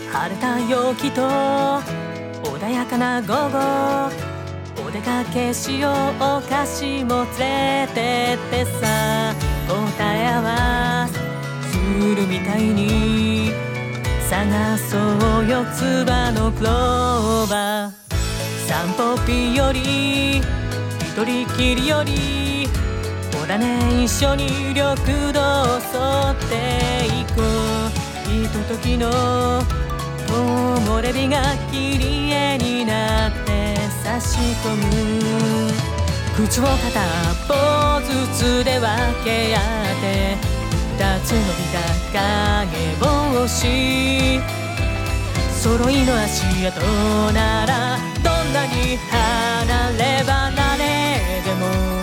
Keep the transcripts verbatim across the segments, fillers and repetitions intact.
晴れた陽気と穏やかな午後、お出かけしよう、お菓子も連れてってさ、答え合わするみたいに探そうよ、つばのクローバー。散歩日和、一人きりより、ほらね一緒に緑道を沿っていこう。ひとときの木漏れ日が切り絵になって差し込む。靴を片方ずつで分け合って二つ伸びた影帽子、揃いの足跡ならどんなに離れ離れでも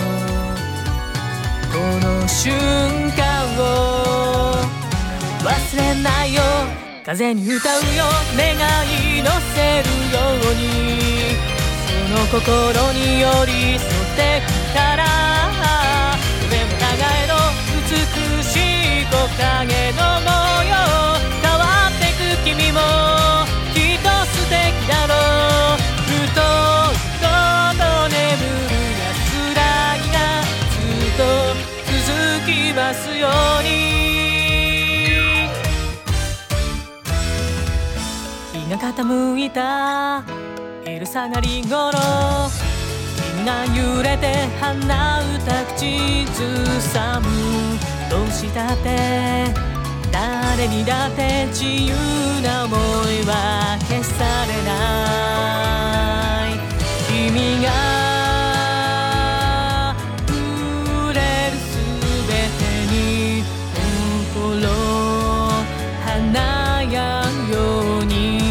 この瞬間を忘れないよ。風に歌うよ、願い乗せるように、その心に寄り添ってきたら、夢も長への美しい木陰の模様、変わってく君もきっと素敵だろう。ふとふとと眠る安らぎがずっと続きますように。日が傾いた昼下がり頃、君が揺れて鼻歌口ずさむ。どうしたって誰にだって自由な想いは消されない。君が触れるすべてに心華やぐように、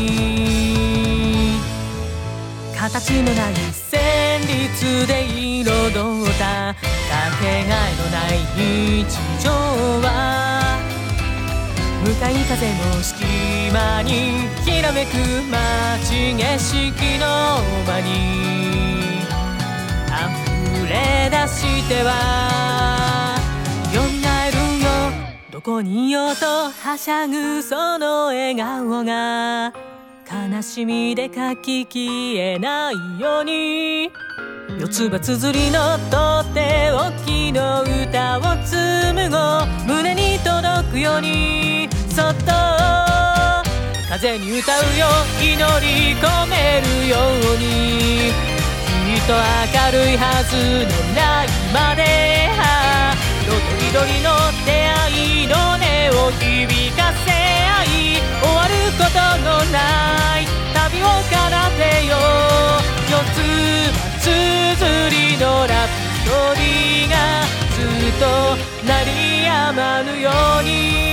形のない旋律で彩ったかけがえのない日常は、向かい風の隙間にきらめく街景色の間に溢れ出してはよみがえるよ。どこにいようとはしゃぐその笑顔が悲しみで書き消えないように、四つ葉綴りのとっておきの歌を紡ごう。胸に届くようにそっと風に歌うよ、祈り込めるように、きっと明るいはずのないまで、色とりどりの出会いの音を響かせ合い、終わることのない旅を奏でよう。四つ葉綴りのラプソディがずっと鳴りやまぬように。